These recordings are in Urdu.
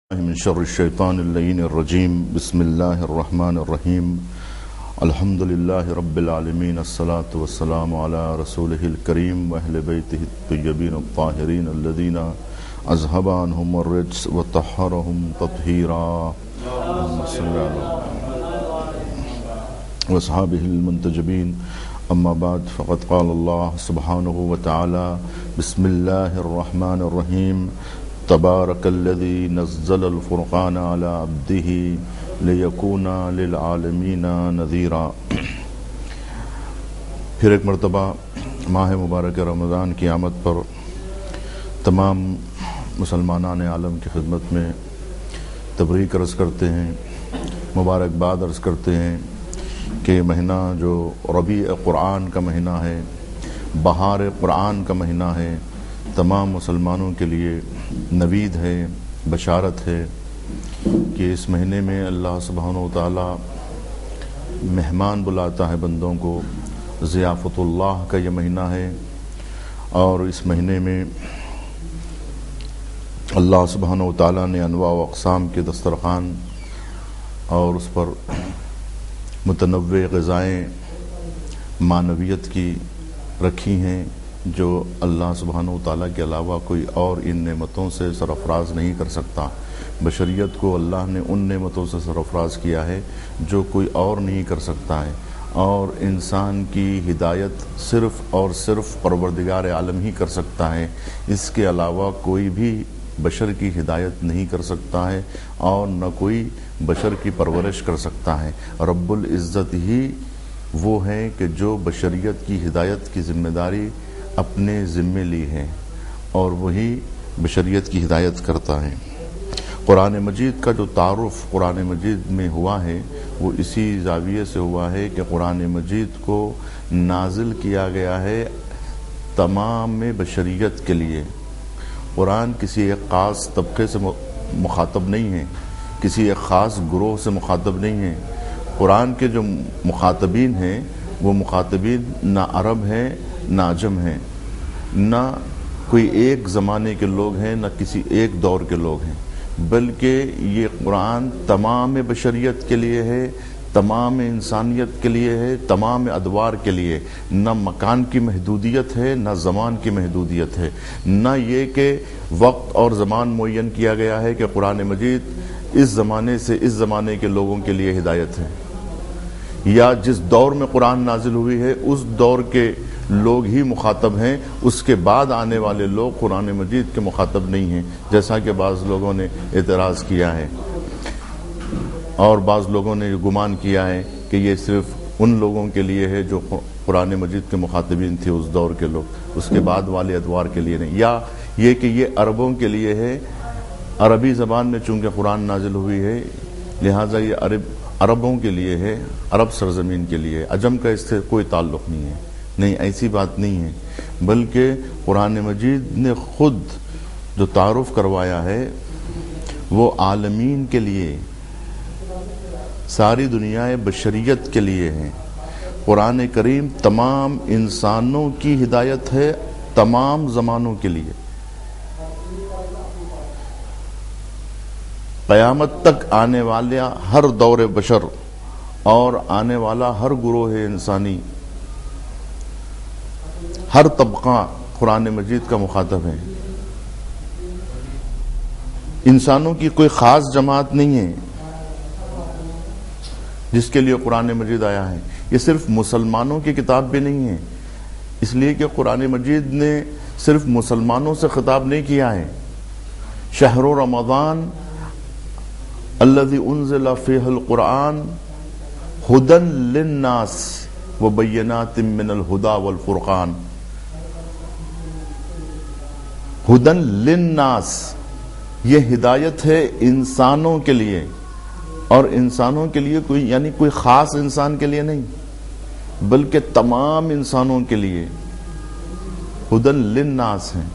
من شر الشیطان اللعین الرجیم بسم اللہ الرحمن الرحیم الحمد للہ رب العالمین الصلاة والسلام علی رسولہ الکریم واہل بیتہ الطیبین الطاہرین الذین اذھب عنہم الرجس وطہرہم تطہیرا اللہم صلی علی واصحابہ المنتجبین اما بعد فقد قال اللہ سبحانہ وتعالی بسم اللہ الرحمن الرحیم تبارک الذی نزل الفرقان علی عبدہ لیکون للعالمین نذیرا۔ پھر ایک مرتبہ ماہ مبارک رمضان کی آمد پر تمام مسلمانان عالم کی خدمت میں تبریک عرض کرتے ہیں، مبارکباد عرض کرتے ہیں کہ یہ مہینہ جو ربیع قرآن کا مہینہ ہے، بہار قرآن کا مہینہ ہے، تمام مسلمانوں کے لیے نوید ہے، بشارت ہے کہ اس مہینے میں اللہ سبحانہ وتعالی مہمان بلاتا ہے بندوں کو۔ ضیافت اللہ کا یہ مہینہ ہے اور اس مہینے میں اللہ سبحانہ وتعالی نے انواع و اقسام کے دسترخوان اور اس پر متنوع غذائیں معنویت کی رکھی ہیں جو اللہ سبحانہ وتعالی کے علاوہ کوئی اور ان نعمتوں سے سرفراز نہیں کر سکتا۔ بشریت کو اللہ نے ان نعمتوں سے سرفراز کیا ہے جو کوئی اور نہیں کر سکتا ہے، اور انسان کی ہدایت صرف اور صرف پروردگار عالم ہی کر سکتا ہے۔ اس کے علاوہ کوئی بھی بشر کی ہدایت نہیں کر سکتا ہے اور نہ کوئی بشر کی پرورش کر سکتا ہے۔ رب العزت ہی وہ ہے کہ جو بشریت کی ہدایت کی ذمہ داری اپنے ذمے لی ہے اور وہی بشریت کی ہدایت کرتا ہے۔ قرآن مجید کا جو تعارف قرآن مجید میں ہوا ہے وہ اسی زاویے سے ہوا ہے کہ قرآن مجید کو نازل کیا گیا ہے تمام بشریت کے لیے۔ قرآن کسی ایک خاص طبقے سے مخاطب نہیں ہے، کسی ایک خاص گروہ سے مخاطب نہیں ہے۔ قرآن کے جو مخاطبین ہیں وہ مخاطبین نہ عرب ہیں نہ عجم ہیں، نہ کوئی ایک زمانے کے لوگ ہیں نہ کسی ایک دور کے لوگ ہیں، بلکہ یہ قرآن تمام بشریت کے لیے ہے، تمام انسانیت کے لیے ہے، تمام ادوار کے لیے۔ نہ مکان کی محدودیت ہے نہ زمان کی محدودیت ہے، نہ یہ کہ وقت اور زمان معین کیا گیا ہے کہ قرآن مجید اس زمانے سے اس زمانے کے لوگوں کے لیے ہدایت ہے، یا جس دور میں قرآن نازل ہوئی ہے اس دور کے لوگ ہی مخاطب ہیں، اس کے بعد آنے والے لوگ قرآن مجید کے مخاطب نہیں ہیں، جیسا کہ بعض لوگوں نے اعتراض کیا ہے اور بعض لوگوں نے گمان کیا ہے کہ یہ صرف ان لوگوں کے لیے ہے جو قرآن مجید کے مخاطبین تھے اس دور کے لوگ، اس کے بعد والے ادوار کے لیے نہیں، یا یہ کہ یہ عربوں کے لیے ہے، عربی زبان میں چونکہ قرآن نازل ہوئی ہے لہٰذا یہ عربوں کے لیے ہے، عرب سرزمین کے لیے، عجم کا اس سے کوئی تعلق نہیں ہے۔ نہیں، ایسی بات نہیں ہے، بلکہ قرآن مجید نے خود جو تعارف کروایا ہے وہ عالمین کے لیے، ساری دنیا بشریت کے لیے ہے۔ قرآن کریم تمام انسانوں کی ہدایت ہے، تمام زمانوں کے لیے۔ قیامت تک آنے والا ہر دور بشر اور آنے والا ہر گروہ انسانی، ہر طبقہ قرآن مجید کا مخاطب ہے۔ انسانوں کی کوئی خاص جماعت نہیں ہے جس کے لیے قرآن مجید آیا ہے۔ یہ صرف مسلمانوں کی کتاب بھی نہیں ہے، اس لیے کہ قرآن مجید نے صرف مسلمانوں سے خطاب نہیں کیا ہے۔ شہر رمضان الذی انزل فیہ القرآن ھدی للناس وبینات من الھدی والفرقان۔ ھدی للناس، یہ ہدایت ہے انسانوں کے لیے، اور انسانوں کے لیے کوئی یعنی کوئی خاص انسان کے لیے نہیں بلکہ تمام انسانوں کے لیے۔ ھدی للناس ہیں،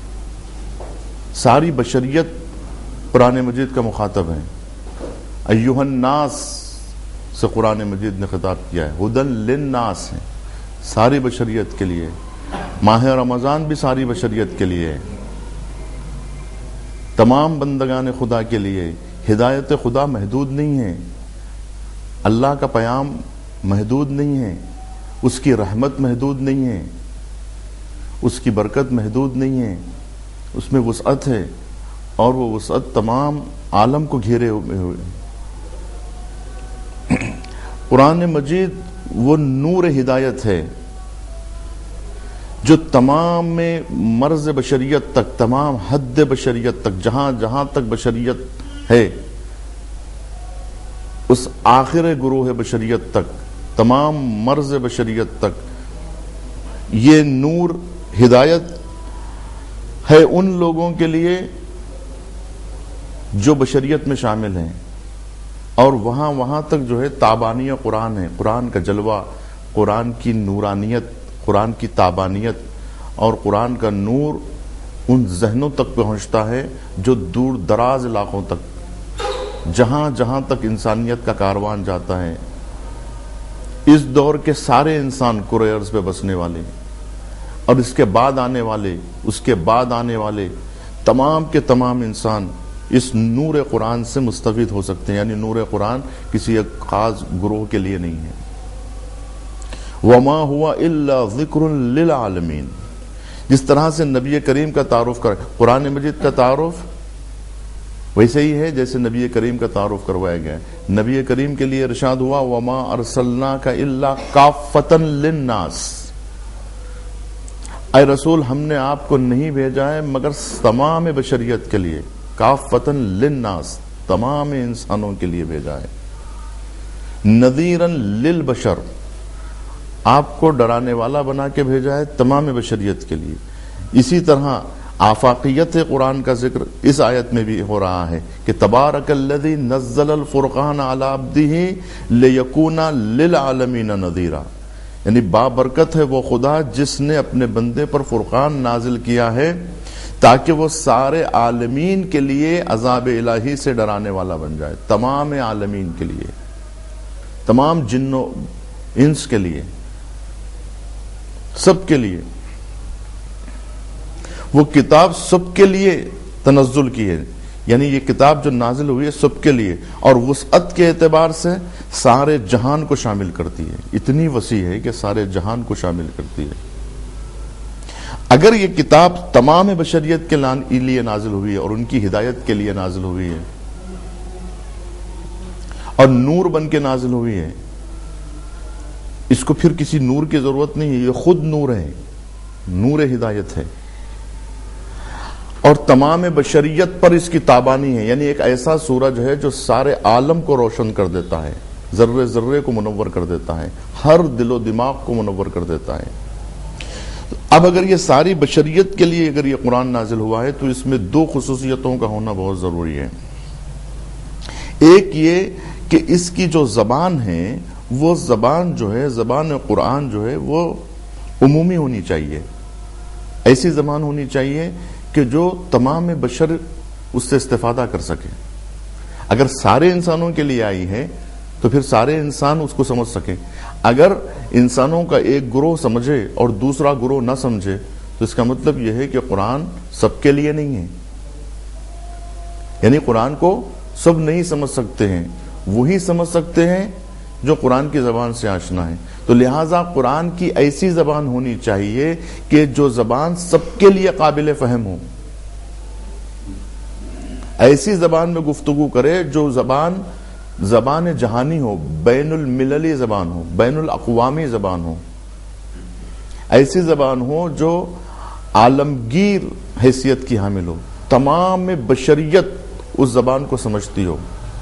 ساری بشریت قرآن مجید کا مخاطب ہے۔ ایھا الناس سے قرآن مجید نے خطاب کیا ہے، ھدی للناس ہیں، ساری بشریت کے لیے۔ ماہ رمضان بھی ساری بشریت کے لیے ہے۔ تمام بندگان خدا کے لیے ہدایت خدا محدود نہیں ہے، اللہ کا پیام محدود نہیں ہے، اس کی رحمت محدود نہیں ہے، اس کی برکت محدود نہیں ہے، اس میں وسعت ہے، اور وہ وسعت تمام عالم کو گھیرے ہوئے۔ قرآن مجید وہ نور ہدایت ہے جو تمام مرز بشریت تک، تمام حد بشریت تک، جہاں جہاں تک بشریت ہے، اس آخر گروہ بشریت تک، تمام مرز بشریت تک یہ نور ہدایت ہے ان لوگوں کے لیے جو بشریت میں شامل ہیں، اور وہاں تک جو ہے تابانی قرآن ہے، قرآن کا جلوہ، قرآن کی نورانیت، قرآن کی تابانیت اور قرآن کا نور ان ذہنوں تک پہنچتا ہے جو دور دراز علاقوں تک، جہاں جہاں تک انسانیت کا کاروان جاتا ہے۔ اس دور کے سارے انسان کرۂ ارض پہ بسنے والے اور اس کے بعد آنے والے تمام کے تمام انسان اس نور قرآن سے مستفید ہو سکتے ہیں، یعنی نور قرآن کسی ایک خاص گروہ کے لیے نہیں ہے۔ وَمَا هُوَ إِلَّا ذِكْرٌ لِّلْعَالَمِينَ، جس طرح سے نبی کریم کا تعارف قرآن مجید کا تعارف ویسے ہی ہے جیسے نبی کریم کا تعارف کروایا گیا ہے۔ نبی کریم کے لیے ارشاد ہوا وَمَا أَرْسَلْنَاكَ إِلَّا كَافَّةً لِّلنَّاسِ، اے رسول ہم نے آپ کو نہیں بھیجا ہے مگر تمام بشریت کے لیے، کافۃً للناس، تمام انسانوں کے لیے بھیجا ہے، نذیراً للبشر، آپ کو ڈرانے والا بنا کے بھیجا ہے تمام بشریت کے لیے۔ اسی طرح آفاقیت قرآن کا ذکر اس آیت میں بھی ہو رہا ہے کہ تبارک الذی نزل الفرقان علی عبدہ لیکون للعالمین نذیرا، یعنی بابرکت ہے وہ خدا جس نے اپنے بندے پر فرقان نازل کیا ہے تاکہ وہ سارے عالمین کے لیے عذاب الہی سے ڈرانے والا بن جائے، تمام عالمین کے لیے، تمام جن و انس کے لیے، سب کے لیے۔ وہ کتاب سب کے لیے تنزل کی ہے، یعنی یہ کتاب جو نازل ہوئی ہے سب کے لیے، اور وسعت کے اعتبار سے سارے جہان کو شامل کرتی ہے، اتنی وسیع ہے کہ سارے جہان کو شامل کرتی ہے۔ اگر یہ کتاب تمام بشریت کے لیے نازل ہوئی ہے اور ان کی ہدایت کے لیے نازل ہوئی ہے اور نور بن کے نازل ہوئی ہے، اس کو پھر کسی نور کی ضرورت نہیں ہے، یہ خود نور ہے، نور ہدایت ہے، اور تمام بشریت پر اس کی تابانی ہے، یعنی ایک ایسا سورج ہے جو سارے عالم کو روشن کر دیتا ہے، ذرے ذرے کو منور کر دیتا ہے، ہر دل و دماغ کو منور کر دیتا ہے۔ اب اگر یہ ساری بشریت کے لیے اگر یہ قرآن نازل ہوا ہے تو اس میں دو خصوصیتوں کا ہونا بہت ضروری ہے۔ ایک یہ کہ اس کی جو زبان ہے وہ زبان جو ہے، زبان قرآن جو ہے وہ عمومی ہونی چاہیے، ایسی زبان ہونی چاہیے کہ جو تمام بشر اس سے استفادہ کر سکے۔ اگر سارے انسانوں کے لیے آئی ہے تو پھر سارے انسان اس کو سمجھ سکیں۔ اگر انسانوں کا ایک گروہ سمجھے اور دوسرا گروہ نہ سمجھے تو اس کا مطلب یہ ہے کہ قرآن سب کے لیے نہیں ہے، یعنی قرآن کو سب نہیں سمجھ سکتے ہیں، وہی سمجھ سکتے ہیں جو قرآن کی زبان سے آشنا ہے۔ تو لہٰذا قرآن کی ایسی زبان ہونی چاہیے کہ جو زبان سب کے لیے قابل فہم ہو، ایسی زبان میں گفتگو کرے جو زبان جہانی ہو، بین المللی زبان ہو، بین الاقوامی زبان ہو، ایسی زبان ہو جو عالمگیر حیثیت کی حامل ہو، تمام بشریت اس زبان کو سمجھتی ہو،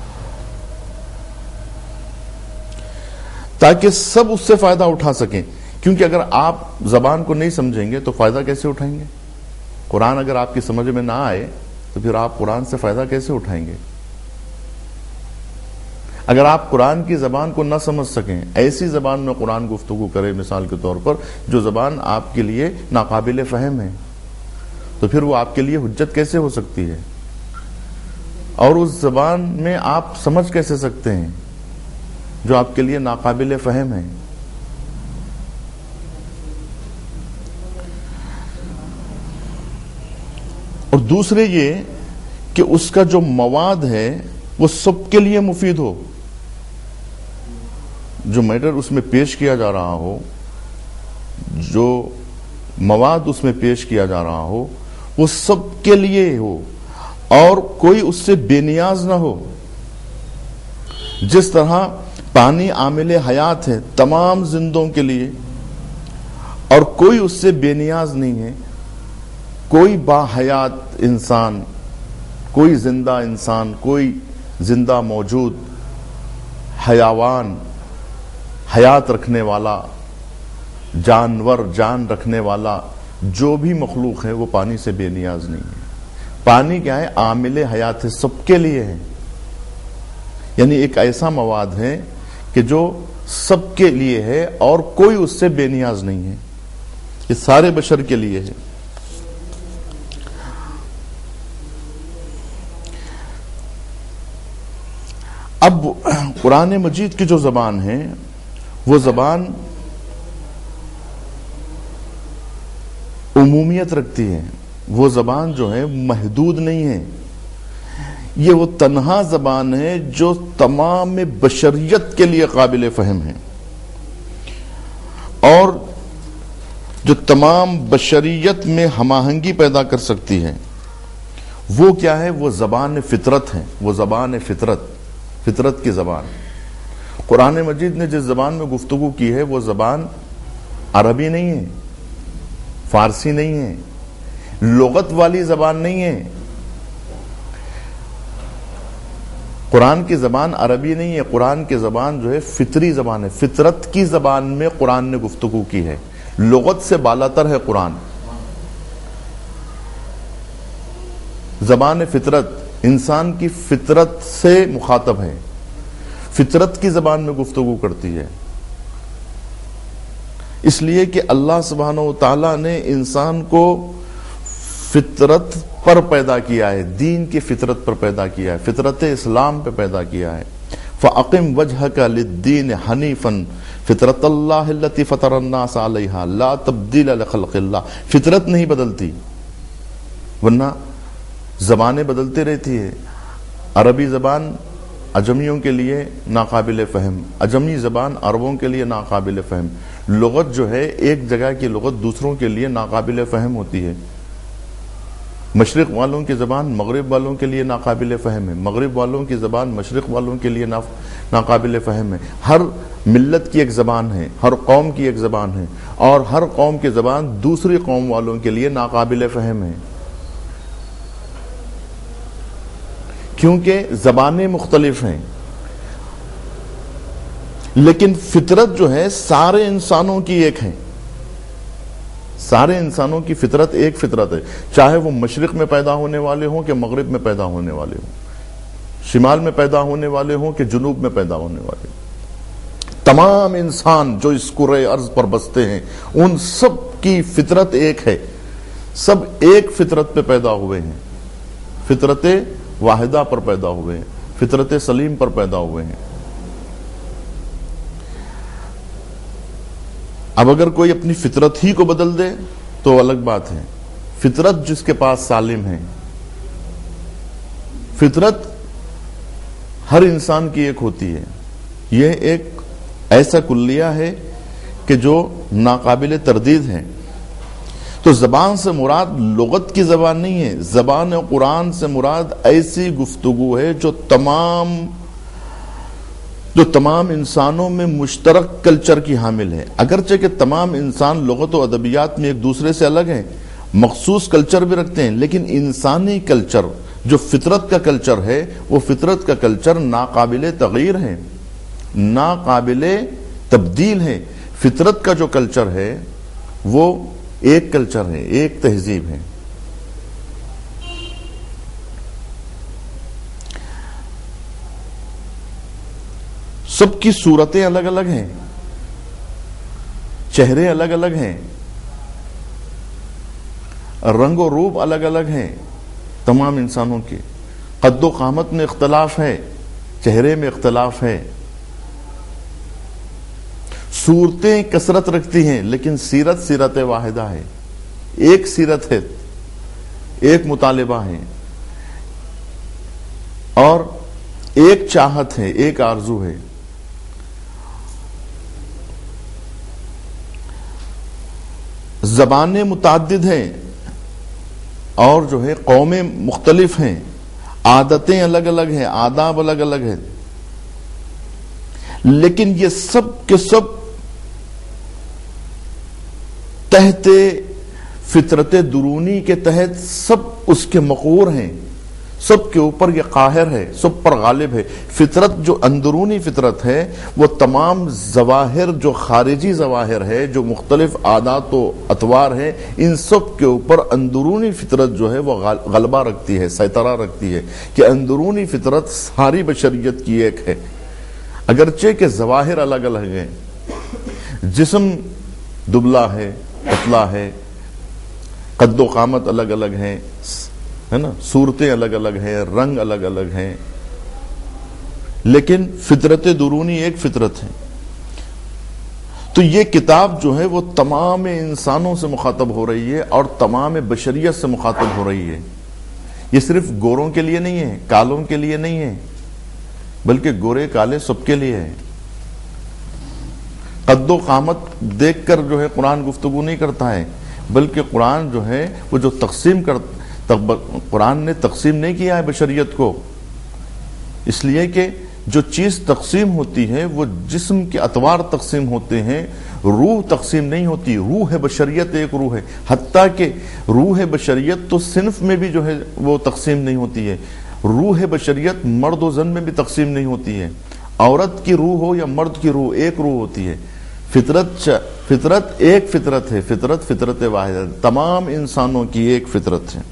تاکہ سب اس سے فائدہ اٹھا سکیں۔ کیونکہ اگر آپ زبان کو نہیں سمجھیں گے تو فائدہ کیسے اٹھائیں گے؟ قرآن اگر آپ کی سمجھ میں نہ آئے تو پھر آپ قرآن سے فائدہ کیسے اٹھائیں گے؟ اگر آپ قرآن کی زبان کو نہ سمجھ سکیں، ایسی زبان میں قرآن گفتگو کرے مثال کے طور پر جو زبان آپ کے لیے ناقابل فہم ہے، تو پھر وہ آپ کے لیے حجت کیسے ہو سکتی ہے؟ اور اس زبان میں آپ سمجھ کیسے سکتے ہیں جو آپ کے لیے ناقابل فہم ہے؟ اور دوسرے یہ کہ اس کا جو مواد ہے وہ سب کے لیے مفید ہو، جو میٹر اس میں پیش کیا جا رہا ہو، جو مواد اس میں پیش کیا جا رہا ہو وہ سب کے لیے ہو اور کوئی اس سے بے نیاز نہ ہو۔ جس طرح پانی عامل حیات ہے تمام زندوں کے لیے اور کوئی اس سے بے نیاز نہیں ہے، کوئی باحیات انسان، کوئی زندہ انسان، کوئی زندہ موجود حیوان، حیات رکھنے والا جانور، جان رکھنے والا جو بھی مخلوق ہے وہ پانی سے بے نیاز نہیں ہے۔ پانی کیا ہے؟ عامل حیات ہے، سب کے لیے ہے، یعنی ایک ایسا مواد ہے کہ جو سب کے لیے ہے اور کوئی اس سے بے نیاز نہیں ہے، یہ سارے بشر کے لیے ہے۔ اب قرآن مجید کی جو زبان ہے وہ زبان عمومیت رکھتی ہے، وہ زبان جو ہے محدود نہیں ہے، یہ وہ تنہا زبان ہے جو تمام بشریت کے لیے قابل فہم ہے اور جو تمام بشریت میں ہم آہنگی پیدا کر سکتی ہے۔ وہ کیا ہے؟ وہ زبان فطرت ہے، وہ زبان فطرت، فطرت کی زبان۔ قرآن مجید نے جس زبان میں گفتگو کی ہے وہ زبان عربی نہیں ہے، فارسی نہیں ہے، لغت والی زبان نہیں ہے۔ قرآن کی زبان عربی نہیں ہے، قرآن کی زبان جو ہے فطری زبان ہے، فطرت کی زبان میں قرآن نے گفتگو کی ہے، لغت سے بالاتر ہے قرآن۔ زبان فطرت انسان کی فطرت سے مخاطب ہے، فطرت کی زبان میں گفتگو کرتی ہے، اس لیے کہ اللہ سبحانہ و تعالیٰ نے انسان کو فطرت پر پیدا کیا ہے، دین کی فطرت پر پیدا کیا ہے، فطرت اسلام پہ پیدا کیا ہے۔ فَأَقِمْ وَجْهَكَ لِلدِّينِ حَنِيفًا فِطْرَتَ اللَّهِ الَّتِي فَطَرَ النَّاسَ عَلَيْهَا لَا تَبْدِيلَ لِخَلْقِ اللَّهِ۔ فطرت نہیں بدلتی، ورنہ زبانیں بدلتی رہتی ہے۔ عربی زبان عجمیوں کے لیے ناقابل فہم، عجمی زبان عربوں کے لیے ناقابل فہم، لغت جو ہے ایک جگہ کی لغت دوسروں کے لیے ناقابل فہم ہوتی ہے۔ مشرق والوں کی زبان مغرب والوں کے لیے ناقابل فہم ہے، مغرب والوں کی زبان مشرق والوں کے لیے ناقابل فہم ہے۔ ہر ملت کی ایک زبان ہے، ہر قوم کی ایک زبان ہے اور ہر قوم کی زبان دوسری قوم والوں کے لیے ناقابل فہم ہے، کیونکہ زبانیں مختلف ہیں۔ لیکن فطرت جو ہے سارے انسانوں کی ایک ہے، سارے انسانوں کی فطرت ایک فطرت ہے، چاہے وہ مشرق میں پیدا ہونے والے ہوں کہ مغرب میں پیدا ہونے والے ہوں، شمال میں پیدا ہونے والے ہوں کہ جنوب میں پیدا ہونے والے ہوں۔ تمام انسان جو اس کرۂ ارض پر بستے ہیں ان سب کی فطرت ایک ہے، سب ایک فطرت پہ پیدا ہوئے ہیں، فطرت واحدہ پر پیدا ہوئے ہیں، فطرت سلیم پر پیدا ہوئے ہیں۔ اب اگر کوئی اپنی فطرت ہی کو بدل دے تو الگ بات ہے، فطرت جس کے پاس سالم ہے، فطرت ہر انسان کی ایک ہوتی ہے، یہ ایک ایسا کلیہ ہے کہ جو ناقابل تردید ہے۔ تو زبان سے مراد لغت کی زبان نہیں ہے، زبان قرآن سے مراد ایسی گفتگو ہے جو تمام انسانوں میں مشترک کلچر کی حامل ہے۔ اگرچہ کہ تمام انسان لغت و ادبیات میں ایک دوسرے سے الگ ہیں، مخصوص کلچر بھی رکھتے ہیں، لیکن انسانی کلچر جو فطرت کا کلچر ہے وہ فطرت کا کلچر ناقابل تغیر ہے، ناقابل تبدیل ہے۔ فطرت کا جو کلچر ہے وہ ایک کلچر ہے، ایک تہذیب ہے۔ سب کی صورتیں الگ الگ ہیں، چہرے الگ الگ ہیں، رنگ و روپ الگ الگ ہیں، تمام انسانوں کے قد و قامت میں اختلاف ہے، چہرے میں اختلاف ہے، صورتیں کثرت رکھتی ہیں لیکن سیرت واحدہ ہے، ایک سیرت ہے، ایک مطالبہ ہے۔ اور ایک چاہت ہے، ایک آرزو ہے۔ زبانیں متعدد ہیں اور جو ہے قومیں مختلف ہیں، عادتیں الگ الگ ہیں، آداب الگ الگ ہیں، لیکن یہ سب کے سب تحت فطرت درونی کے تحت سب اس کے مقہور ہیں، سب کے اوپر یہ قاہر ہے، سب پر غالب ہے۔ فطرت جو اندرونی فطرت ہے وہ تمام ظواہر، جو خارجی ظواہر ہے، جو مختلف عادات و اطوار ہیں، ان سب کے اوپر اندرونی فطرت جو ہے وہ غلبہ رکھتی ہے، سیطرہ رکھتی ہے، کہ اندرونی فطرت ساری بشریت کی ایک ہے، اگرچہ کہ ظواہر الگ الگ ہیں۔ جسم دبلا ہے، پتلا ہے، قد و قامت الگ الگ ہیں، ہے نا، صورتیں الگ الگ ہیں، رنگ الگ الگ ہیں، لیکن فطرت درونی ایک فطرت ہے۔ تو یہ کتاب جو ہے وہ تمام انسانوں سے مخاطب ہو رہی ہے اور تمام بشریت سے مخاطب ہو رہی ہے۔ یہ صرف گوروں کے لیے نہیں ہے، کالوں کے لیے نہیں ہے، بلکہ گورے کالے سب کے لیے ہے۔ قد و قامت دیکھ کر جو ہے قرآن گفتگو نہیں کرتا ہے، بلکہ قرآن جو ہے وہ جو قرآن نے تقسیم نہیں کیا ہے بشریت کو، اس لیے کہ جو چیز تقسیم ہوتی ہے وہ جسم کے اطوار تقسیم ہوتے ہیں، روح تقسیم نہیں ہوتی۔ روح بشریت ایک روح ہے، حتیٰ کہ روح بشریت تو صنف میں بھی جو ہے وہ تقسیم نہیں ہوتی ہے۔ روح بشریت مرد و زن میں بھی تقسیم نہیں ہوتی ہے، عورت کی روح ہو یا مرد کی روح، ایک روح ہوتی ہے۔ فطرت ایک فطرت ہے، فطرت واحد ہے، تمام انسانوں کی ایک فطرت ہے۔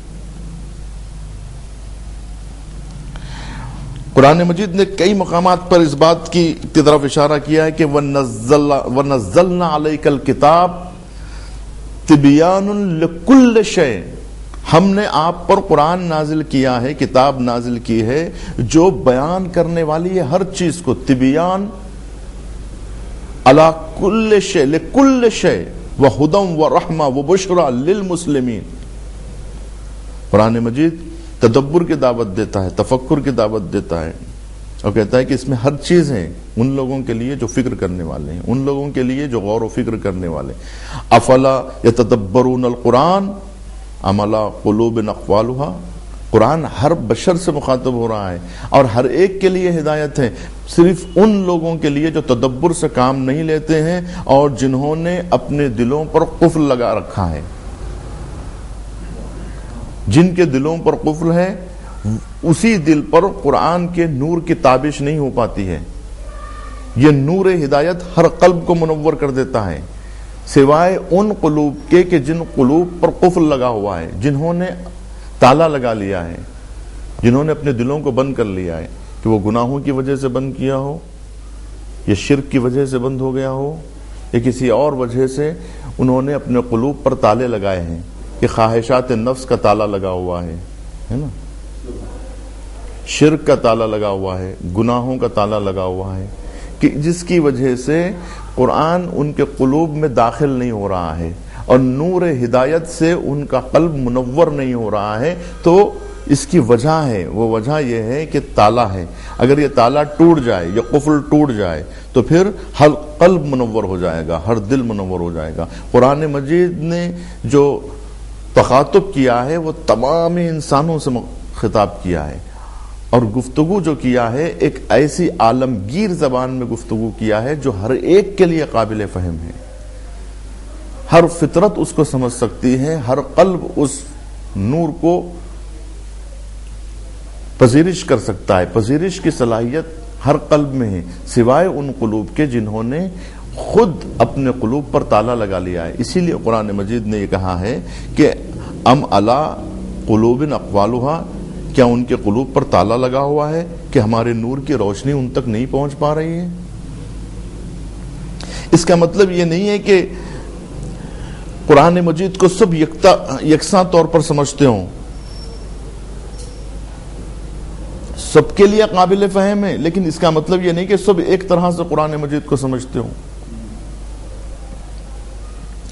قرآن مجید نے کئی مقامات پر اس بات کی طرف اشارہ کیا ہے کہ وَنَزَّلْنَا عَلَيْكَ الْكِتَابَ تِبْيَانٌ لِكُلِّ شَيْءٍ، ہم نے آپ پر قرآن نازل کیا ہے، کتاب نازل کی ہے جو بیان کرنے والی ہے ہر چیز کو۔ تبیان علی کل شیء لکل شیء وہدی ورحمہ وبشریٰ للمسلمین۔ قرآن مجید تدبر کی دعوت دیتا ہے، تفکر کی دعوت دیتا ہے، اور کہتا ہے کہ اس میں ہر چیز ہے ان لوگوں کے لیے جو فکر کرنے والے ہیں، ان لوگوں کے لیے جو غور و فکر کرنے والے ہیں۔ افلا یتدبرون القرآن ام علی قلوب اقفالھا، قرآن ہر بشر سے مخاطب ہو رہا ہے اور ہر ایک کے لیے ہدایت ہے، صرف ان لوگوں کے لیے جو تدبر سے کام نہیں لیتے ہیں اور جنہوں نے اپنے دلوں پر قفل لگا رکھا ہے۔ جن کے دلوں پر قفل ہے اسی دل پر قرآن کے نور کی تابش نہیں ہو پاتی ہے۔ یہ نور ہدایت ہر قلب کو منور کر دیتا ہے، سوائے ان قلوب کے کہ جن قلوب پر قفل لگا ہوا ہے، جنہوں نے تالا لگا لیا ہے، جنہوں نے اپنے دلوں کو بند کر لیا ہے، کہ وہ گناہوں کی وجہ سے بند کیا ہو، یا شرک کی وجہ سے بند ہو گیا ہو، یا کسی اور وجہ سے انہوں نے اپنے قلوب پر تالے لگائے ہیں، کہ خواہشات نفس کا تالا لگا ہوا ہے نا، شرک کا تالا لگا ہوا ہے، گناہوں کا تالا لگا ہوا ہے، کہ جس کی وجہ سے قرآن ان کے قلوب میں داخل نہیں ہو رہا ہے اور نور ہدایت سے ان کا قلب منور نہیں ہو رہا ہے۔ تو اس کی وجہ ہے، وہ وجہ یہ ہے کہ تالا ہے۔ اگر یہ تالا ٹوٹ جائے، یہ قفل ٹوٹ جائے، تو پھر ہر قلب منور ہو جائے گا، ہر دل منور ہو جائے گا۔ قرآن مجید نے جو تخاطب کیا ہے وہ تمام انسانوں سے خطاب کیا ہے، اور گفتگو جو کیا ہے ایک ایسی عالمگیر زبان میں گفتگو کیا ہے جو ہر ایک کے لیے قابل فہم ہے۔ ہر فطرت اس کو سمجھ سکتی ہے، ہر قلب اس نور کو پذیرش کر سکتا ہے۔ پذیرش کی صلاحیت ہر قلب میں ہے، سوائے ان قلوب کے جنہوں نے خود اپنے قلوب پر تالا لگا لیا ہے۔ اسی لیے قرآن مجید نے یہ کہا ہے کہ ام علی قلوب اقفالھا، کیا ان کے قلوب پر تالا لگا ہوا ہے کہ ہمارے نور کی روشنی ان تک نہیں پہنچ پا رہی ہے؟ اس کا مطلب یہ نہیں ہے کہ قرآن مجید کو سب یکساں طور پر سمجھتے ہوں، سب کے لیے قابل فہم ہے، لیکن اس کا مطلب یہ نہیں کہ سب ایک طرح سے قرآن مجید کو سمجھتے ہوں،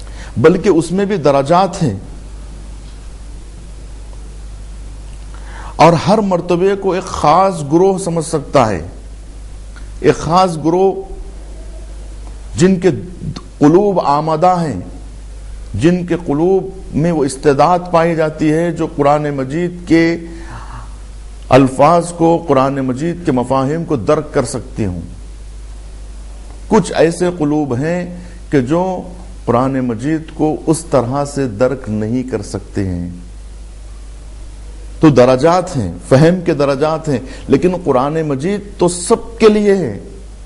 بلکہ اس میں بھی درجات ہیں۔ اور ہر مرتبے کو ایک خاص گروہ سمجھ سکتا ہے، ایک خاص گروہ جن کے قلوب آمادہ ہیں، جن کے قلوب میں وہ استعداد پائی جاتی ہے جو قرآن مجید کے الفاظ کو، قرآن مجید کے مفاہیم کو درک کر سکتے ہوں۔ کچھ ایسے قلوب ہیں کہ جو قرآن مجید کو اس طرح سے درک نہیں کر سکتے ہیں۔ تو درجات ہیں، فہم کے درجات ہیں، لیکن قرآن مجید تو سب کے لیے ہے۔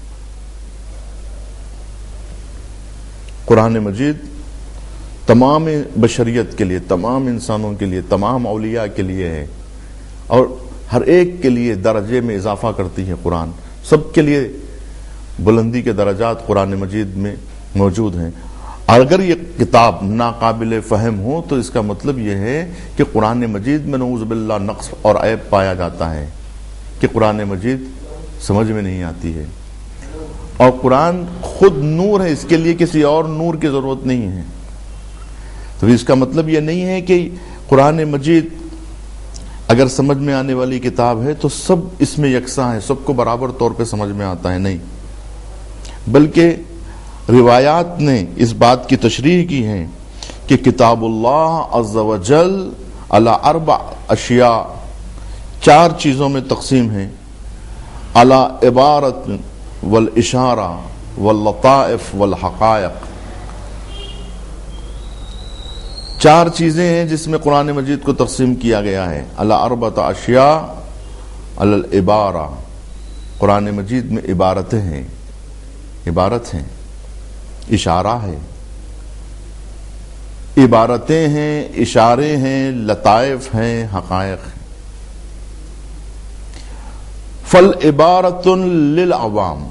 قرآن مجید تمام بشریت کے لیے، تمام انسانوں کے لیے، تمام اولیاء کے لیے ہے، اور ہر ایک کے لیے درجے میں اضافہ کرتی ہے قرآن۔ سب کے لیے بلندی کے درجات قرآن مجید میں موجود ہیں۔ اگر یہ کتاب ناقابل فہم ہو تو اس کا مطلب یہ ہے کہ قرآن مجید میں نعوذ باللہ نقص اور عیب پایا جاتا ہے، کہ قرآن مجید سمجھ میں نہیں آتی ہے۔ اور قرآن خود نور ہے، اس کے لیے کسی اور نور کی ضرورت نہیں ہے۔ تو اس کا مطلب یہ نہیں ہے کہ قرآن مجید اگر سمجھ میں آنے والی کتاب ہے تو سب اس میں یکساں ہے، سب کو برابر طور پہ سمجھ میں آتا ہے، نہیں، بلکہ روایات نے اس بات کی تشریح کی ہے کہ کتاب اللہ عز و جل علی اربع اشیاء، 4 چیزوں میں تقسیم ہے، علی عبارت والاشارہ واللطائف والحقائق۔ 4 چیزیں ہیں جس میں قرآن مجید کو تقسیم کیا گیا ہے، علی اربع اشیاء، علی العبارہ، قرآن مجید میں عبارتیں ہیں، عبارت ہیں، اشارہ ہے، عبارتیں ہیں، اشارے ہیں، لطائف ہیں، حقائق ہیں۔ فالعبارۃ للعوام،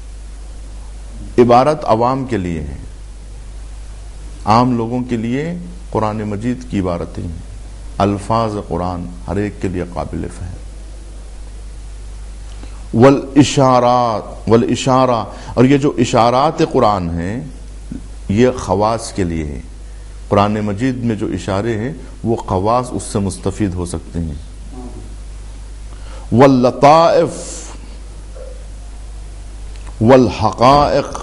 عبارت عوام کے لیے ہے، عام لوگوں کے لیے قرآن مجید کی عبارتیں ہیں، الفاظ قرآن ہر ایک کے لیے قابل فہم۔ والاشارہ، اور یہ جو اشارات قرآن ہیں یہ خواص کے لیے ہے، قرآن مجید میں جو اشارے ہیں وہ خواص اس سے مستفید ہو سکتے ہیں۔ واللطائف والحقائق،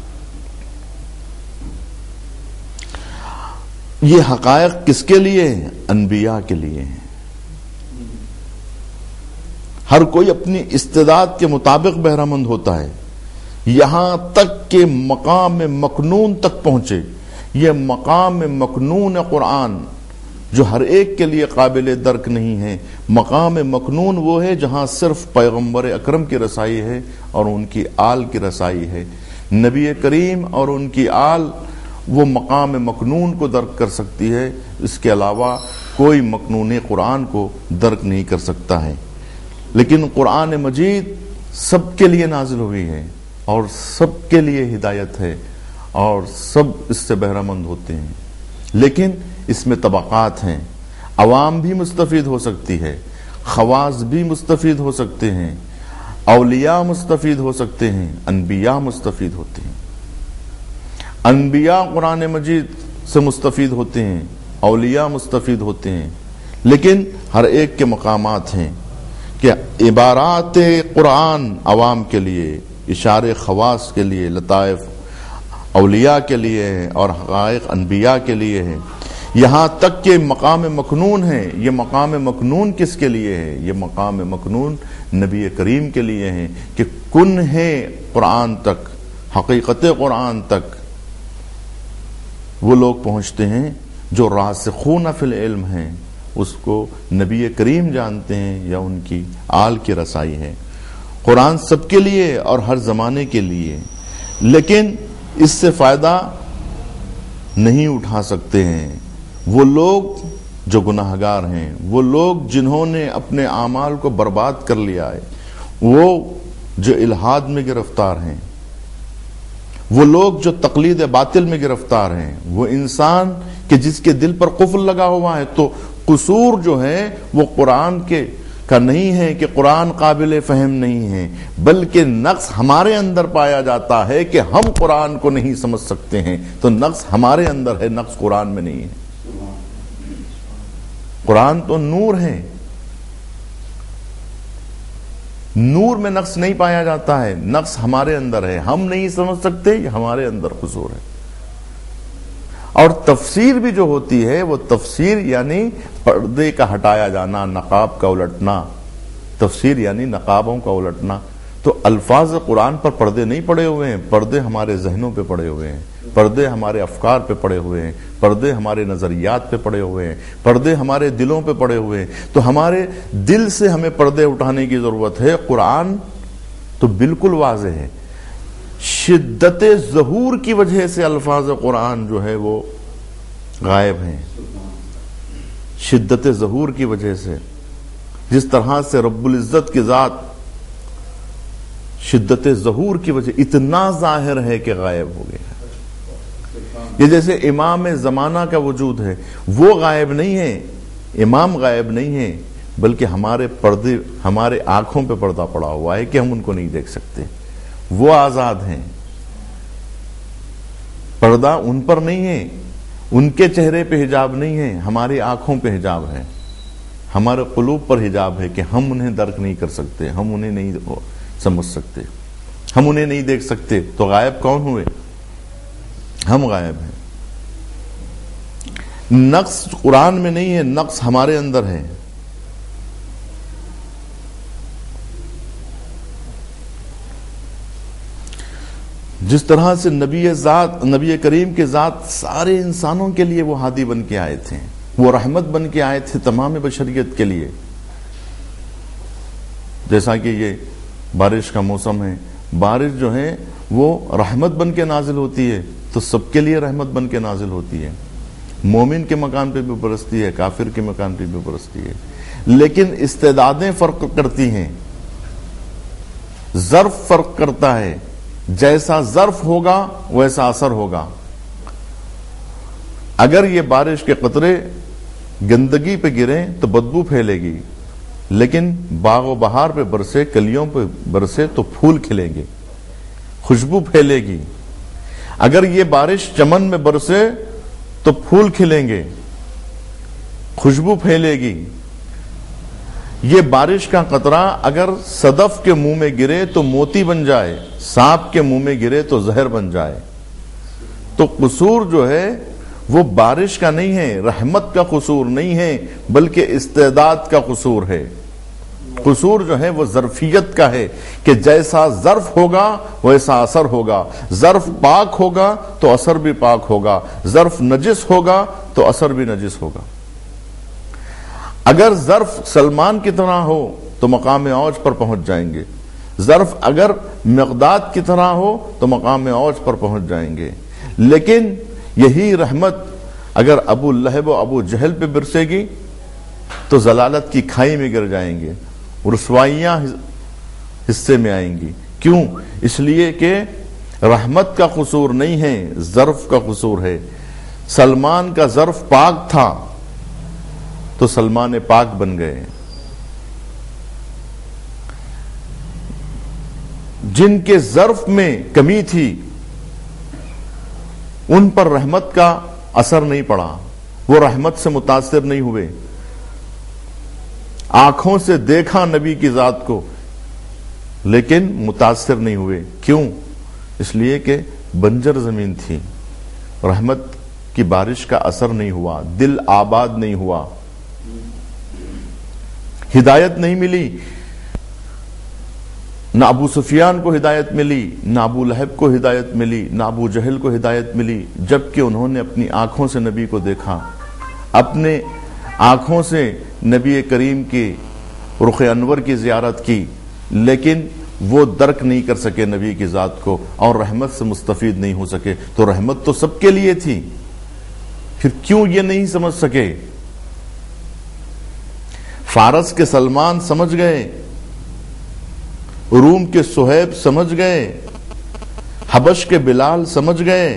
یہ حقائق کس کے لیے ہیں؟ انبیاء کے لیے ہیں۔ ہر کوئی اپنی استعداد کے مطابق بہرہ مند ہوتا ہے، یہاں تک کہ مقام مکنون تک پہنچے۔ یہ مقام مکنون قرآن جو ہر ایک کے لیے قابل درک نہیں ہے، مقام مکنون وہ ہے جہاں صرف پیغمبر اکرم کی رسائی ہے اور ان کی آل کی رسائی ہے۔ نبی کریم اور ان کی آل وہ مقام مکنون کو درک کر سکتی ہے، اس کے علاوہ کوئی مکنون قرآن کو درک نہیں کر سکتا ہے۔ لیکن قرآن مجید سب کے لیے نازل ہوئی ہے اور سب کے لیے ہدایت ہے اور سب اس سے بہرہ مند ہوتے ہیں، لیکن اس میں طبقات ہیں۔ عوام بھی مستفید ہو سکتی ہے، خواص بھی مستفید ہو سکتے ہیں، اولیاء مستفید ہو سکتے ہیں، انبیاء مستفید ہوتے ہیں۔ انبیاء قرآن مجید سے مستفید ہوتے ہیں، اولیاء مستفید ہوتے ہیں، لیکن ہر ایک کے مقامات ہیں کہ عبارات قرآن عوام کے لیے، اشارے خواص کے لیے، لطائف اولیاء کے لیے ہیں اور حقائق انبیاء کے لیے ہیں۔ یہاں تک کہ مقام مکنون ہے، یہ مقام مکنون کس کے لیے ہے؟ یہ مقام مکنون نبی کریم کے لیے ہیں کہ کن ہے قرآن تک، حقیقت قرآن تک وہ لوگ پہنچتے ہیں جو راسخون فی العلم ہیں، اس کو نبی کریم جانتے ہیں یا ان کی آل کی رسائی ہے۔ قرآن سب کے لیے اور ہر زمانے کے لیے، لیکن اس سے فائدہ نہیں اٹھا سکتے ہیں وہ لوگ جو گناہگار ہیں، وہ لوگ جنہوں نے اپنے اعمال کو برباد کر لیا ہے، وہ جو الحاد میں گرفتار ہیں، وہ لوگ جو تقلید باطل میں گرفتار ہیں، وہ انسان کہ جس کے دل پر قفل لگا ہوا ہے۔ تو قصور جو ہے وہ قرآن کا نہیں ہے کہ قرآن قابل فہم نہیں ہے، بلکہ نقص ہمارے اندر پایا جاتا ہے کہ ہم قرآن کو نہیں سمجھ سکتے ہیں۔ تو نقص ہمارے اندر ہے، نقص قرآن میں نہیں ہے۔ قرآن تو نور ہے، نور میں نقص نہیں پایا جاتا ہے، نقص ہمارے اندر ہے، ہم نہیں سمجھ سکتے، یہ ہمارے اندر قصور ہے۔ اور تفسیر بھی جو ہوتی ہے وہ تفسیر یعنی پردے کا ہٹایا جانا، نقاب کا الٹنا، تفسیر یعنی نقابوں کا الٹنا۔ تو الفاظ قرآن پر پردے نہیں پڑے ہوئے ہیں، پردے ہمارے ذہنوں پہ پڑے ہوئے ہیں، پردے ہمارے افکار پہ پڑے ہوئے ہیں، پردے ہمارے نظریات پہ پڑے ہوئے ہیں، پردے ہمارے دلوں پہ پڑے ہوئے ہیں۔ تو ہمارے دل سے ہمیں پردے اٹھانے کی ضرورت ہے۔ قرآن تو بالکل واضح ہے، شدت ظہور کی وجہ سے الفاظ قرآن جو ہے وہ غائب ہیں، شدت ظہور کی وجہ سے، جس طرح سے رب العزت کی ذات شدت ظہور کی وجہ اتنا ظاہر ہے کہ غائب ہو گیا۔ یہ جیسے امام زمانہ کا وجود ہے، وہ غائب نہیں ہے، امام غائب نہیں ہے، بلکہ ہمارے پردے، ہمارے آنکھوں پہ پردہ پڑا ہوا ہے کہ ہم ان کو نہیں دیکھ سکتے۔ وہ آزاد ہیں، پردہ ان پر نہیں ہے، ان کے چہرے پہ حجاب نہیں ہے، ہماری آنکھوں پہ حجاب ہے، ہمارے قلوب پر حجاب ہے کہ ہم انہیں درک نہیں کر سکتے، ہم انہیں نہیں سمجھ سکتے، ہم انہیں نہیں دیکھ سکتے۔ تو غائب کون ہوئے؟ ہم غائب ہیں۔ نقص قرآن میں نہیں ہے، نقص ہمارے اندر ہے۔ جس طرح سے نبی کریم کے ذات سارے انسانوں کے لیے وہ ہادی بن کے آئے تھے، وہ رحمت بن کے آئے تھے تمام بشریت کے لیے۔ جیسا کہ یہ بارش کا موسم ہے، بارش جو ہے وہ رحمت بن کے نازل ہوتی ہے، تو سب کے لیے رحمت بن کے نازل ہوتی ہے، مومن کے مکان پہ بھی برستی ہے، کافر کے مکان پہ بھی برستی ہے، لیکن استعدادیں فرق کرتی ہیں، ظرف فرق کرتا ہے، جیسا ظرف ہوگا ویسا اثر ہوگا۔ اگر یہ بارش کے قطرے گندگی پہ گریں تو بدبو پھیلے گی، لیکن باغ و بہار پہ برسے، کلیوں پہ برسے تو پھول کھلیں گے، خوشبو پھیلے گی۔ اگر یہ بارش چمن میں برسے تو پھول کھلیں گے، خوشبو پھیلے گی۔ یہ بارش کا قطرہ اگر صدف کے منہ میں گرے تو موتی بن جائے، سانپ کے منہ میں گرے تو زہر بن جائے۔ تو قصور جو ہے وہ بارش کا نہیں ہے، رحمت کا قصور نہیں ہے، بلکہ استعداد کا قصور ہے۔ قصور جو ہے وہ ظرفیت کا ہے کہ جیسا ظرف ہوگا ویسا اثر ہوگا، ظرف پاک ہوگا تو اثر بھی پاک ہوگا، ظرف نجس ہوگا تو اثر بھی نجس ہوگا۔ اگر ظرف سلمان کی طرح ہو تو مقام اوج پر پہنچ جائیں گے، ظرف اگر مقداد کی طرح ہو تو مقام اوج پر پہنچ جائیں گے۔ لیکن یہی رحمت اگر ابو لہب و ابو جہل پہ برسے گی تو ضلالت کی کھائی میں گر جائیں گے، رسوائیاں حصے میں آئیں گی۔ کیوں؟ اس لیے کہ رحمت کا قصور نہیں ہے، ظرف کا قصور ہے۔ سلمان کا ظرف پاک تھا تو سلمان پاک بن گئے۔ جن کے ظرف میں کمی تھی ان پر رحمت کا اثر نہیں پڑا، وہ رحمت سے متاثر نہیں ہوئے۔ آنکھوں سے دیکھا نبی کی ذات کو لیکن متاثر نہیں ہوئے۔ کیوں؟ اس لیے کہ بنجر زمین تھی، رحمت کی بارش کا اثر نہیں ہوا، دل آباد نہیں ہوا، ہدایت نہیں ملی۔ نہ ابو سفیان کو ہدایت ملی، نہ ابو لہب کو ہدایت ملی، نہ ابو جہل کو ہدایت ملی، جبکہ انہوں نے اپنی آنکھوں سے نبی کو دیکھا، اپنے آنکھوں سے نبی کریم کی رخ انور کی زیارت کی، لیکن وہ درک نہیں کر سکے نبی کی ذات کو اور رحمت سے مستفید نہیں ہو سکے۔ تو رحمت تو سب کے لیے تھی، پھر کیوں یہ نہیں سمجھ سکے؟ فارس کے سلمان سمجھ گئے، روم کے سہیب سمجھ گئے، حبش کے بلال سمجھ گئے،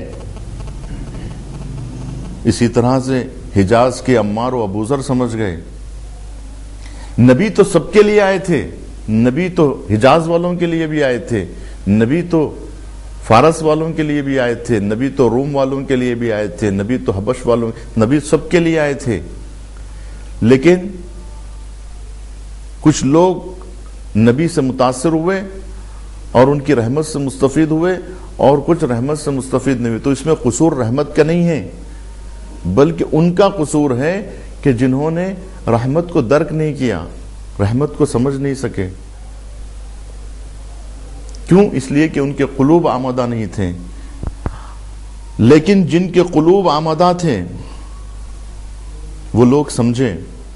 اسی طرح سے حجاز کے عمار و ابو ذر سمجھ گئے۔ نبی تو سب کے لیے آئے تھے، نبی تو حجاز والوں کے لیے بھی آئے تھے، نبی تو فارس والوں کے لیے بھی آئے تھے، نبی تو روم والوں کے لیے بھی آئے تھے، نبی تو حبش والوں، نبی سب کے لیے آئے تھے۔ لیکن کچھ لوگ نبی سے متاثر ہوئے اور ان کی رحمت سے مستفید ہوئے، اور کچھ رحمت سے مستفید نہیں ہوئے. تو اس میں قصور رحمت کا نہیں ہے، بلکہ ان کا قصور ہے کہ جنہوں نے رحمت کو درک نہیں کیا، رحمت کو سمجھ نہیں سکے. کیوں؟ اس لیے کہ ان کے قلوب آمادہ نہیں تھے. لیکن جن کے قلوب آمادہ تھے وہ لوگ سمجھے.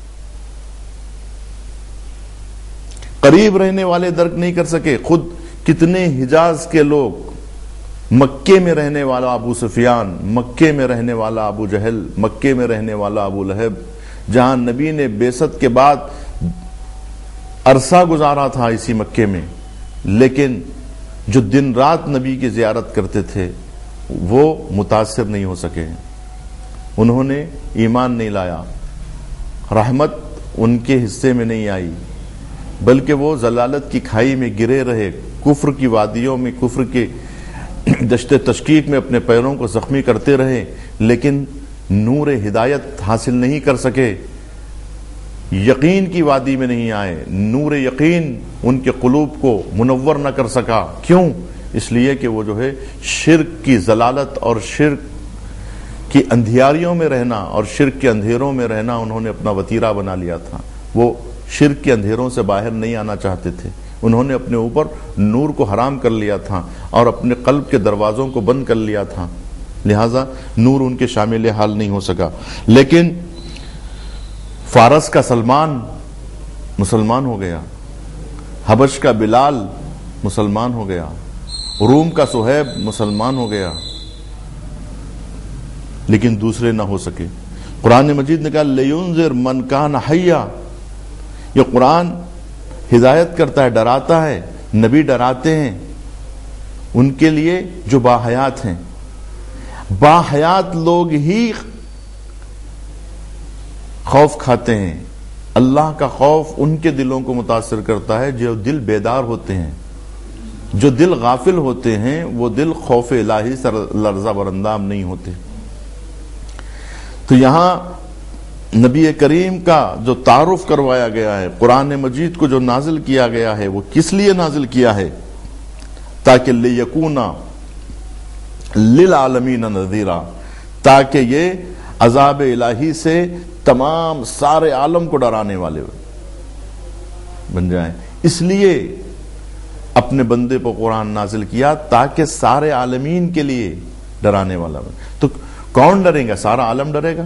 قریب رہنے والے درک نہیں کر سکے. خود کتنے حجاز کے لوگ، مکے میں رہنے والا ابو سفیان، مکے میں رہنے والا ابو جہل، مکے میں رہنے والا ابو لہب، جہاں نبی نے بعثت کے بعد عرصہ گزارا تھا اسی مکے میں، لیکن جو دن رات نبی کی زیارت کرتے تھے وہ متاثر نہیں ہو سکے. انہوں نے ایمان نہیں لایا، رحمت ان کے حصے میں نہیں آئی، بلکہ وہ ضلالت کی کھائی میں گرے رہے، کفر کی وادیوں میں، کفر کے دشت تشکیک میں اپنے پیروں کو زخمی کرتے رہے، لیکن نور ہدایت حاصل نہیں کر سکے. یقین کی وادی میں نہیں آئے، نور یقین ان کے قلوب کو منور نہ کر سکا. کیوں؟ اس لیے کہ وہ جو ہے شرک کی ضلالت اور شرک کی اندھیاریوں میں رہنا اور شرک کے اندھیروں میں رہنا انہوں نے اپنا وتیرہ بنا لیا تھا. وہ شرک کے اندھیروں سے باہر نہیں آنا چاہتے تھے. انہوں نے اپنے اوپر نور کو حرام کر لیا تھا اور اپنے قلب کے دروازوں کو بند کر لیا تھا، لہذا نور ان کے شامل حال نہیں ہو سکا. لیکن فارس کا سلمان مسلمان ہو گیا، حبش کا بلال مسلمان ہو گیا، روم کا صہیب مسلمان ہو گیا، لیکن دوسرے نہ ہو سکے. قرآن مجید نے کہا لِيُنذِرْ مَنْ كَانَ حَيًّا. یہ قرآن ہدایت کرتا ہے، ڈراتا ہے. نبی ڈراتے ہیں ان کے لیے جو باحیات ہیں. باحیات لوگ ہی خوف کھاتے ہیں. اللہ کا خوف ان کے دلوں کو متاثر کرتا ہے جو دل بیدار ہوتے ہیں. جو دل غافل ہوتے ہیں وہ دل خوف الہی سے لرزہ برندام نہیں ہوتے. تو یہاں نبی کریم کا جو تعارف کروایا گیا ہے، قرآن مجید کو جو نازل کیا گیا ہے، وہ کس لیے نازل کیا ہے؟ تاکہ لِيَكُونَ لِلْعَالَمِينَ نَذِيرًا، تاکہ یہ عذاب الہی سے تمام سارے عالم کو ڈرانے والے بن جائیں. اس لیے اپنے بندے پر قرآن نازل کیا تاکہ سارے عالمین کے لیے ڈرانے والا بن. تو کون ڈرے گا؟ سارا عالم ڈرے گا.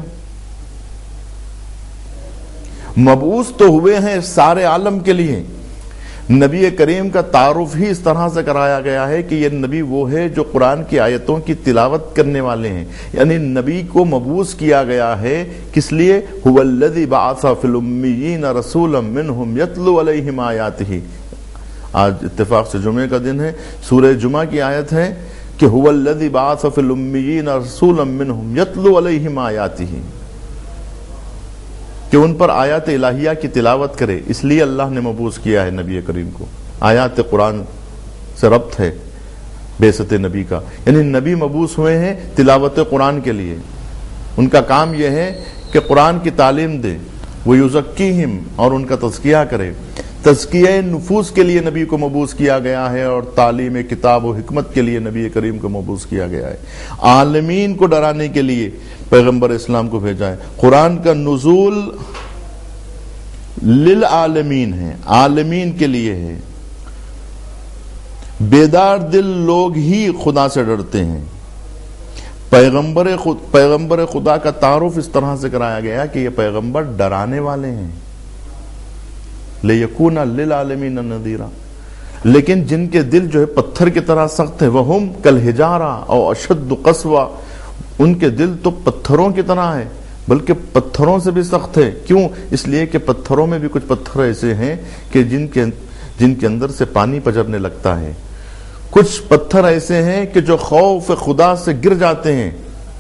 مبعوث تو ہوئے ہیں سارے عالم کے لیے. نبی کریم کا تعارف ہی اس طرح سے کرایا گیا ہے کہ یہ نبی وہ ہے جو قرآن کی آیتوں کی تلاوت کرنے والے ہیں. یعنی نبی کو مبعوث کیا گیا ہے کس لیے؟ هو الذی بعث فی الامیین رسولا منہم یتلو علیہم آیاتہ. آج اتفاق سے جمعے کا دن ہے، سورہ جمعہ کی آیت ہے کہ هو الذی بعث فی الامیین رسولا منہم یتلو علیہم آیاتہ، کہ ان پر آیات الہیہ کی تلاوت کرے. اس لیے اللہ نے مبعوث کیا ہے نبی کریم کو. آیات قرآن سے ربط ہے بعثت نبی کا. یعنی نبی مبعوث ہوئے ہیں تلاوت قرآن کے لیے. ان کا کام یہ ہے کہ قرآن کی تعلیم دے، وَيُزَكِّيهِمْ، اور ان کا تزکیہ کرے. تزکیہ نفوس کے لیے نبی کو مبعوث کیا گیا ہے اور تعلیم کتاب و حکمت کے لیے نبی کریم کو مبعوث کیا گیا ہے. عالمین کو ڈرانے کے لیے پیغمبر اسلام کو بھیجا ہے. قرآن کا نزول للعالمین ہے، عالمین کے لیے ہے. بیدار دل لوگ ہی خدا سے ڈرتے ہیں. پیغمبر خدا کا تعارف اس طرح سے کرایا گیا کہ یہ پیغمبر ڈرانے والے ہیں. لِيَكُونَ لِلْعَالَمِينَ نَذِيرًا. لیکن جن کے دل جو ہے پتھر کی طرح سخت ہے، وَهُمْ كَالْحِجَارَةِ أَوْ أَشَدُّ قَسْوَةً، ان کے دل تو پتھروں کی طرح ہے، بلکہ پتھروں سے بھی سخت ہے. کیوں؟ اس لیے کہ پتھروں میں بھی کچھ پتھر ایسے ہیں کہ جن کے اندر سے پانی پجرنے لگتا ہے. کچھ پتھر ایسے ہیں کہ جو خوف خدا سے گر جاتے ہیں.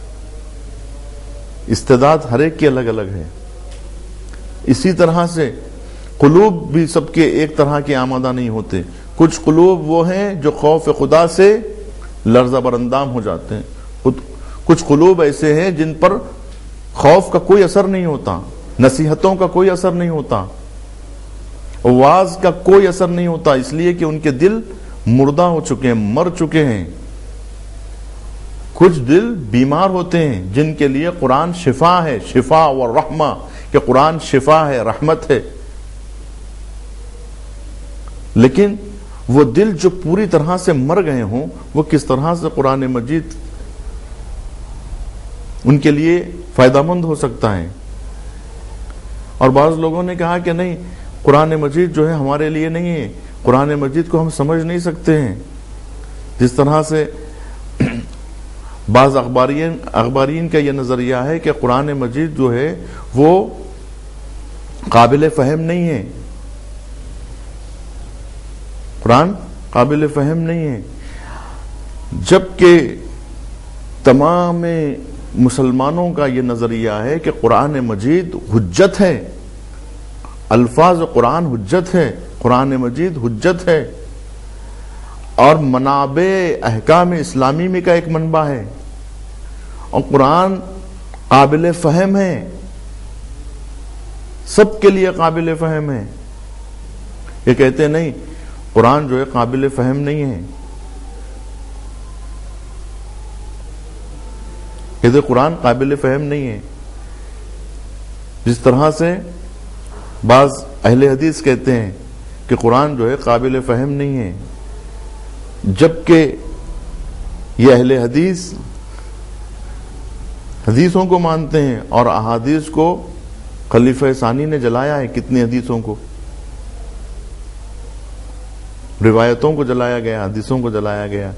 استعداد ہر ایک کی الگ الگ ہے. اسی طرح سے قلوب بھی سب کے ایک طرح کے آمادہ نہیں ہوتے. کچھ قلوب وہ ہیں جو خوف خدا سے لرزہ برندام ہو جاتے ہیں. کچھ قلوب ایسے ہیں جن پر خوف کا کوئی اثر نہیں ہوتا، نصیحتوں کا کوئی اثر نہیں ہوتا. واز کا کوئی اثر نہیں ہوتا، اس لیے کہ ان کے دل مردہ ہو چکے ہیں، مر چکے ہیں۔ کچھ دل بیمار ہوتے ہیں جن کے لیے قرآن شفا ہے، شفا و رحمہ، کہ قرآن شفا ہے، رحمت ہے۔ لیکن وہ دل جو پوری طرح سے مر گئے ہوں، وہ کس طرح سے قرآن مجید ان کے لیے فائدہ مند ہو سکتا ہے؟ اور بعض لوگوں نے کہا کہ نہیں، قرآن مجید جو ہے ہمارے لیے نہیں ہے، قرآن مجید کو ہم سمجھ نہیں سکتے ہیں۔ جس طرح سے بعض اخبارین کا یہ نظریہ ہے کہ قرآن مجید جو ہے وہ قابل فہم نہیں ہے، قرآن قابل فہم نہیں ہے، جبکہ تمام مسلمانوں کا یہ نظریہ ہے کہ قرآن مجید حجت ہے، الفاظ قرآن حجت ہے، قرآن مجید حجت ہے، اور منابع احکام اسلامی میں کا ایک منبع ہے، اور قرآن قابل فہم ہے، سب کے لیے قابل فہم ہے۔ یہ کہتے نہیں قرآن جو ہے قابل فہم نہیں ہے، کہتے قرآن قابل فہم نہیں ہے۔ جس طرح سے بعض اہل حدیث کہتے ہیں کہ قرآن جو ہے قابل فہم نہیں ہے، جبکہ یہ اہل حدیثوں کو مانتے ہیں، اور احادیث کو خلیفہ ثانی نے جلایا ہے۔ کتنی حدیثوں کو، روایتوں کو جلایا گیا، حدیثوں کو جلایا گیا۔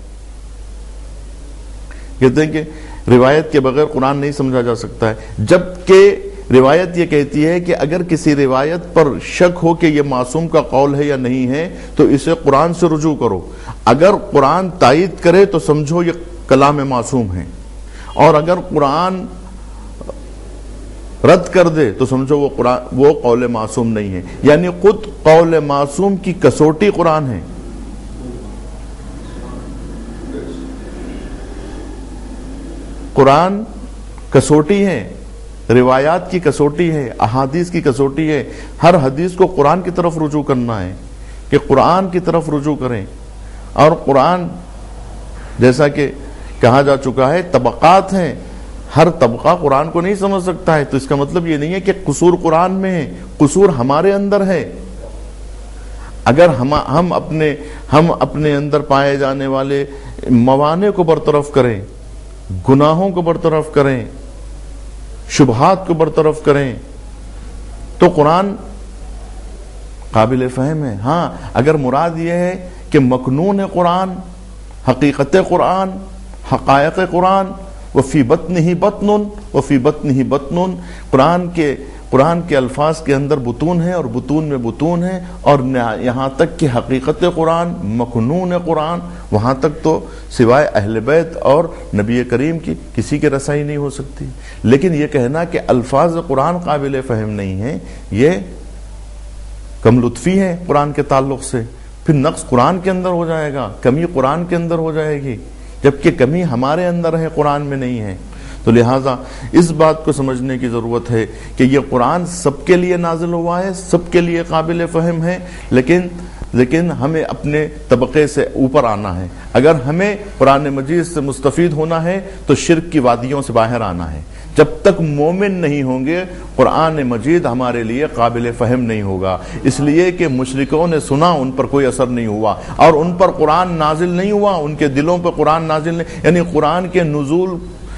کہتے ہیں کہ روایت کے بغیر قرآن نہیں سمجھا جا سکتا ہے، جبکہ روایت یہ کہتی ہے کہ اگر کسی روایت پر شک ہو کہ یہ معصوم کا قول ہے یا نہیں ہے تو اسے قرآن سے رجوع کرو، اگر قرآن تائید کرے تو سمجھو یہ کلام معصوم ہے، اور اگر قرآن رد کر دے تو سمجھو وہ قول معصوم نہیں ہے۔ یعنی خود قول معصوم کی کسوٹی قرآن ہے۔ قرآن کسوٹی ہے، روایات کی کسوٹی ہے، احادیث کی کسوٹی ہے۔ ہر حدیث کو قرآن کی طرف رجوع کرنا ہے، کہ قرآن کی طرف رجوع کریں۔ اور قرآن جیسا کہ کہا جا چکا ہے طبقات ہیں، ہر طبقہ قرآن کو نہیں سمجھ سکتا ہے، تو اس کا مطلب یہ نہیں ہے کہ قصور قرآن میں ہے، قصور ہمارے اندر ہے۔ اگر ہم اپنے اندر پائے جانے والے موانع کو برطرف کریں، گناہوں کو برطرف کریں، شبہات کو برطرف کریں، تو قرآن قابل فہم ہے۔ ہاں اگر مراد یہ ہے کہ مکنون قرآن، حقیقت قرآن، حقائق قرآن، وفی بطنہ بطن وفی بطنہ بطن، قرآن کے الفاظ کے اندر بطون ہے اور بطون میں بطون ہے، اور یہاں تک کہ حقیقت قرآن، مکنون قرآن، وہاں تک تو سوائے اہل بیت اور نبی کریم کی کسی کے رسائی نہیں ہو سکتی۔ لیکن یہ کہنا کہ الفاظ قرآن قابل فہم نہیں ہے، یہ کم لطفی ہے قرآن کے تعلق سے، پھر نقص قرآن کے اندر ہو جائے گا، کمی قرآن کے اندر ہو جائے گی، جبکہ کمی ہمارے اندر ہے، قرآن میں نہیں ہے۔ تو لہٰذا اس بات کو سمجھنے کی ضرورت ہے کہ یہ قرآن سب کے لیے نازل ہوا ہے، سب کے لیے قابل فہم ہے، لیکن ہمیں اپنے طبقے سے اوپر آنا ہے۔ اگر ہمیں قرآن مجید سے مستفید ہونا ہے تو شرک کی وادیوں سے باہر آنا ہے۔ جب تک مومن نہیں ہوں گے قرآن مجید ہمارے لیے قابل فہم نہیں ہوگا، اس لیے کہ مشرکوں نے سنا، ان پر کوئی اثر نہیں ہوا، اور ان پر قرآن نازل نہیں ہوا، ان کے دلوں پر قرآن نازل نہیں، یعنی قرآن کے نزول،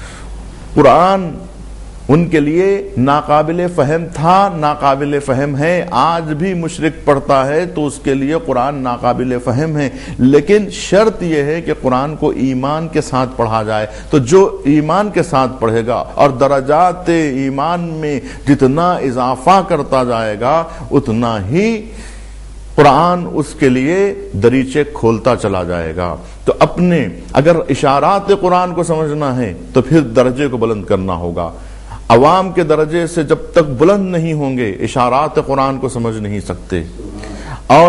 قرآن ان کے لیے ناقابل فہم تھا، ناقابل فہم ہے، آج بھی مشرک پڑھتا ہے تو اس کے لیے قرآن ناقابل فہم ہے۔ لیکن شرط یہ ہے کہ قرآن کو ایمان کے ساتھ پڑھا جائے، تو جو ایمان کے ساتھ پڑھے گا اور درجات ایمان میں جتنا اضافہ کرتا جائے گا اتنا ہی قرآن اس کے لیے دریچے کھولتا چلا جائے گا۔ تو اگر اشارات قرآن کو سمجھنا ہے تو پھر درجے کو بلند کرنا ہوگا۔ عوام کے درجے سے جب تک بلند نہیں ہوں گے اشارات قرآن کو سمجھ نہیں سکتے، اور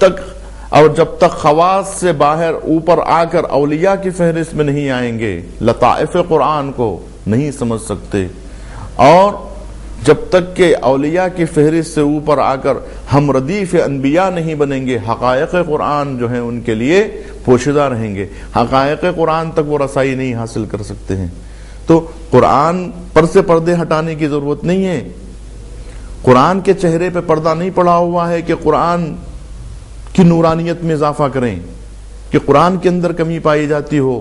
جب تک خواص سے باہر اوپر آ کر اولیاء کی فہرست میں نہیں آئیں گے لطائف قرآن کو نہیں سمجھ سکتے۔ اور جب تک کہ اولیاء کی فہرست سے اوپر آ کر ہم ردیف انبیاء نہیں بنیں گے، حقائق قرآن جو ہیں ان کے لیے پوشیدہ رہیں گے، حقائق قرآن تک وہ رسائی نہیں حاصل کر سکتے ہیں۔ تو قرآن پر سے پردے ہٹانے کی ضرورت نہیں ہے، قرآن کے چہرے پہ پردہ نہیں پڑا ہوا ہے کہ قرآن کی نورانیت میں اضافہ کریں، کہ قرآن کے اندر کمی پائی جاتی ہو،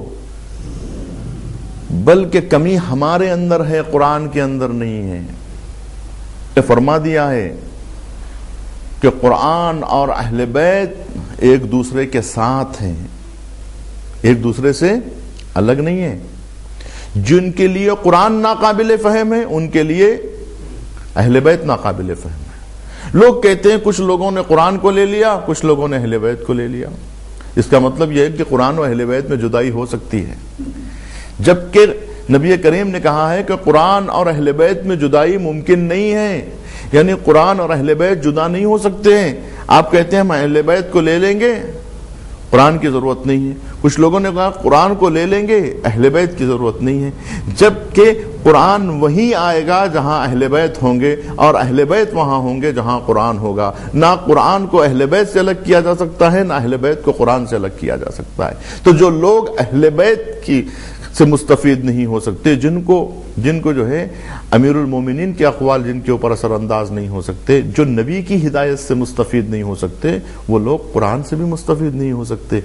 بلکہ کمی ہمارے اندر ہے، قرآن کے اندر نہیں ہے۔ فرما دیا ہے کہ قرآن اور اہل بیت ایک دوسرے کے ساتھ ہیں، ایک دوسرے سے الگ نہیں ہے۔ جن کے لیے قرآن ناقابل فہم ہے ان کے لیے اہل بیت ناقابل فہم ہے۔ لوگ کہتے ہیں کچھ لوگوں نے قرآن کو لے لیا، کچھ لوگوں نے اہل بیت کو لے لیا۔ اس کا مطلب یہ ہے کہ قرآن و اہل بیت میں جدائی ہو سکتی ہے، جبکہ نبی کریم نے کہا ہے کہ قرآن اور اہل بیت میں جدائی ممکن نہیں ہے، یعنی قرآن اور اہل بیت جدا نہیں ہو سکتے ہیں۔ آپ کہتے ہیں ہم اہل بیت کو لے لیں گے، قرآن کی ضرورت نہیں ہے۔ کچھ لوگوں نے کہا قرآن کو لے لیں گے، اہل بیت کی ضرورت نہیں ہے، جبکہ قرآن وہیں آئے گا جہاں اہل بیت ہوں گے، اور اہل بیت وہاں ہوں گے جہاں قرآن ہوگا۔ نہ قرآن کو اہل بیت سے الگ کیا جا سکتا ہے، نہ اہل بیت کو قرآن سے الگ کیا جا سکتا ہے۔ تو جو لوگ اہل بیت کی سے مستفید نہیں ہو سکتے، جن کو جو ہے امیر المومنین کے اقوال جن کے اوپر اثر انداز نہیں ہو سکتے، جو نبی کی ہدایت سے مستفید نہیں ہو سکتے، وہ لوگ قرآن سے بھی مستفید نہیں ہو سکتے۔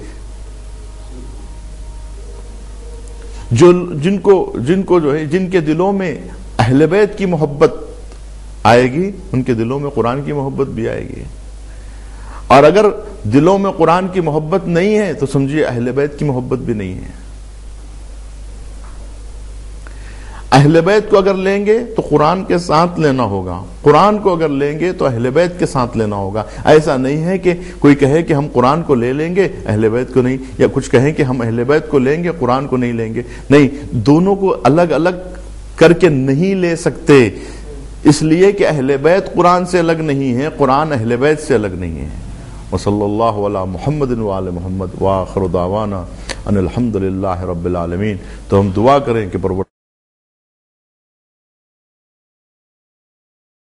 جن کو جو ہے جن کے دلوں میں اہل بیت کی محبت آئے گی، ان کے دلوں میں قرآن کی محبت بھی آئے گی، اور اگر دلوں میں قرآن کی محبت نہیں ہے تو سمجھیے اہل بیت کی محبت بھی نہیں ہے۔ اہل بیت کو اگر لیں گے تو قرآن کے ساتھ لینا ہوگا، قرآن کو اگر لیں گے تو اہل بیت کے ساتھ لینا ہوگا۔ ایسا نہیں ہے کہ کوئی کہے کہ ہم قرآن کو لے لیں گے اہل بیت کو نہیں، یا کچھ کہیں کہ ہم اہل بیت کو لیں گے قرآن کو نہیں لیں گے۔ نہیں، دونوں کو الگ الگ کر کے نہیں لے سکتے، اس لیے کہ اہل بیت قرآن سے الگ نہیں ہے، قرآن اہل بیت سے الگ نہیں ہے۔ وصلی اللہ علی محمد وعلی محمد وآخر دعوانا ان الحمد للہ رب العالمین۔ تو ہم دعا کریں کہ